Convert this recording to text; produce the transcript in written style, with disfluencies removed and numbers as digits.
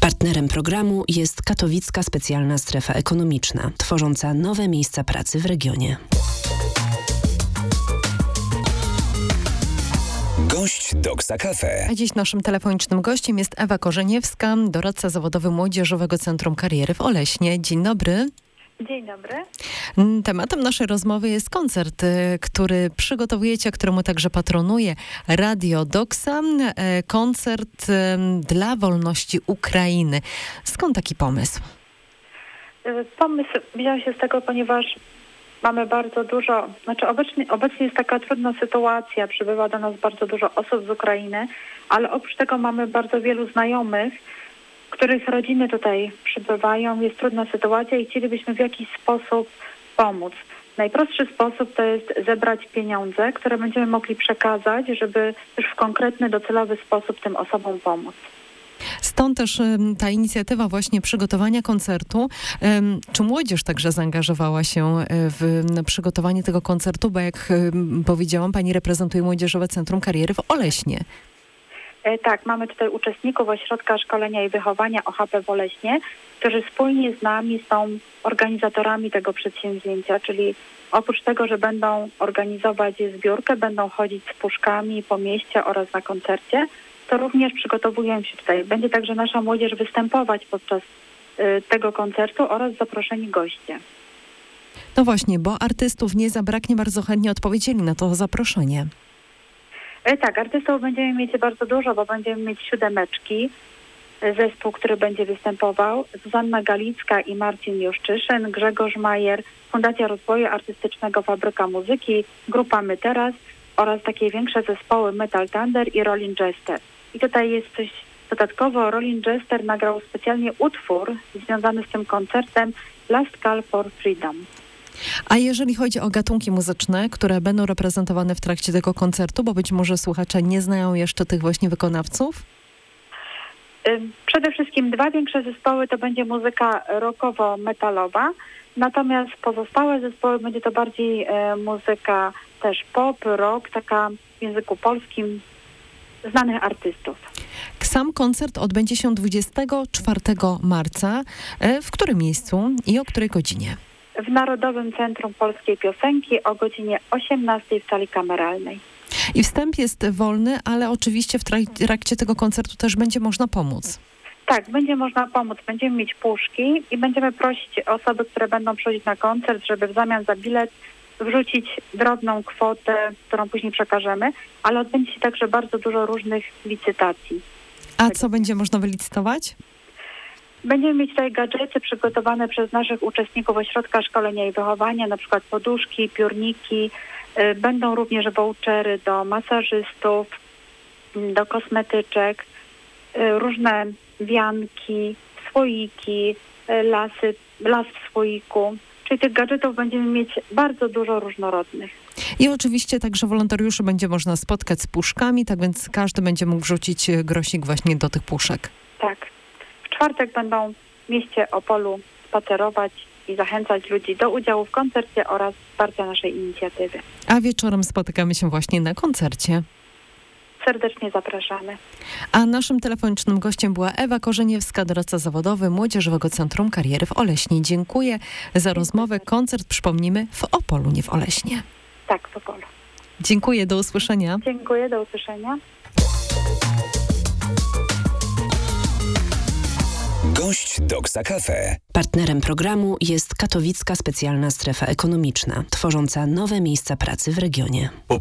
Partnerem programu jest Katowicka Specjalna Strefa Ekonomiczna, tworząca nowe miejsca pracy w regionie. Gość Doksa Cafe. A dziś naszym telefonicznym gościem jest Ewa Korzeniewska, doradca zawodowy Młodzieżowego Centrum Kariery w Oleśnie. Dzień dobry. Dzień dobry. Tematem naszej rozmowy jest koncert, który przygotowujecie, któremu także patronuje Radio Doksa. Koncert dla wolności Ukrainy. Skąd taki pomysł? Pomysł wziął się z tego, ponieważ mamy bardzo dużo, obecnie jest taka trudna sytuacja, przybywa do nas bardzo dużo osób z Ukrainy, ale oprócz tego mamy bardzo wielu znajomych, których rodziny tutaj przybywają, jest trudna sytuacja i chcielibyśmy w jakiś sposób pomóc. Najprostszy sposób to jest zebrać pieniądze, które będziemy mogli przekazać, żeby już w konkretny, docelowy sposób tym osobom pomóc. Stąd też ta inicjatywa właśnie przygotowania koncertu. Czy młodzież także zaangażowała się w przygotowanie tego koncertu? Bo jak powiedziałam, pani reprezentuje Młodzieżowe Centrum Kariery w Oleśnie. Tak, mamy tutaj uczestników Ośrodka Szkolenia i Wychowania OHP w Oleśnie, którzy wspólnie z nami są organizatorami tego przedsięwzięcia, czyli oprócz tego, że będą organizować zbiórkę, będą chodzić z puszkami po mieście oraz na koncercie, to również przygotowują się tutaj. Będzie także nasza młodzież występować podczas tego koncertu oraz zaproszeni goście. No właśnie, bo artystów nie zabraknie, bardzo chętnie odpowiedzieli na to zaproszenie. Tak, artystów będziemy mieć bardzo dużo, bo będziemy mieć 7. Zespół, który będzie występował, Zuzanna Galicka i Marcin Juszczyszyn, Grzegorz Majer, Fundacja Rozwoju Artystycznego Fabryka Muzyki, Grupa My Teraz oraz takie większe zespoły Metal Thunder i Rolling Jester. I tutaj jest coś dodatkowo. Rolling Jester nagrał specjalnie utwór związany z tym koncertem Last Call for Freedom. A jeżeli chodzi o gatunki muzyczne, które będą reprezentowane w trakcie tego koncertu, bo być może słuchacze nie znają jeszcze tych właśnie wykonawców? Przede wszystkim 2 większe zespoły to będzie muzyka rockowo-metalowa, natomiast pozostałe zespoły będzie to bardziej muzyka też pop, rock, taka w języku polskim, znanych artystów. Sam koncert odbędzie się 24 marca. W którym miejscu i o której godzinie? W Narodowym Centrum Polskiej Piosenki o godzinie 18 w sali kameralnej. I wstęp jest wolny, ale oczywiście w trakcie tego koncertu też będzie można pomóc. Tak, będzie można pomóc. Będziemy mieć puszki i będziemy prosić osoby, które będą przychodzić na koncert, żeby w zamian za bilet wrzucić drobną kwotę, którą później przekażemy, ale odbędzie się także bardzo dużo różnych licytacji. A co będzie można wylicytować? Będziemy mieć tutaj gadżety przygotowane przez naszych uczestników Ośrodka Szkolenia i Wychowania, na przykład poduszki, piórniki. Będą również vouchery do masażystów, do kosmetyczek, różne wianki, słoiki, las w słoiku. Czyli tych gadżetów będziemy mieć bardzo dużo różnorodnych. I oczywiście także wolontariuszy będzie można spotkać z puszkami, tak więc każdy będzie mógł wrzucić grosik właśnie do tych puszek. Tak. W czwartek będą w mieście Opolu spacerować i zachęcać ludzi do udziału w koncercie oraz wsparcia naszej inicjatywy. A wieczorem spotykamy się właśnie na koncercie. Serdecznie zapraszamy. A naszym telefonicznym gościem była Ewa Korzeniewska, doradca zawodowy Młodzieżowego Centrum Kariery w Oleśnie. Dziękuję za rozmowę. Koncert, przypomnimy, w Opolu, nie w Oleśnie. Tak, w Opolu. Dziękuję, do usłyszenia. Dziękuję, do usłyszenia. Gość Doksa Cafe. Partnerem programu jest Katowicka Specjalna Strefa Ekonomiczna, tworząca nowe miejsca pracy w regionie.